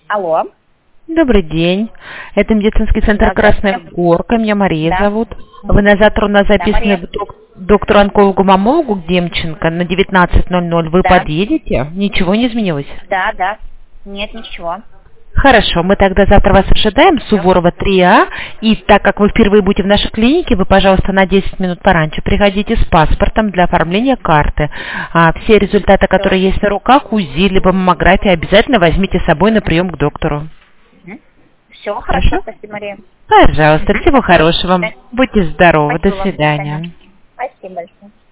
Алло. Добрый день. Это медицинский центр Красная Горка. Меня Мария зовут. Вы на завтра у нас записаны к доктору-онкологу-мамологу Демченко на 19:00. Вы подъедете? Ничего не изменилось? Да. Нет, ничего. Хорошо, мы тогда завтра вас ожидаем, Суворова 3А. И так как вы впервые будете в нашей клинике, вы, пожалуйста, на 10 минут пораньше приходите с паспортом для оформления карты. Все результаты, которые есть на руках, УЗИ, либо маммография, обязательно возьмите с собой на прием к доктору. Все, хорошо, спасибо, Мария. Пожалуйста, всего хорошего. Будьте здоровы, до свидания. Спасибо большое.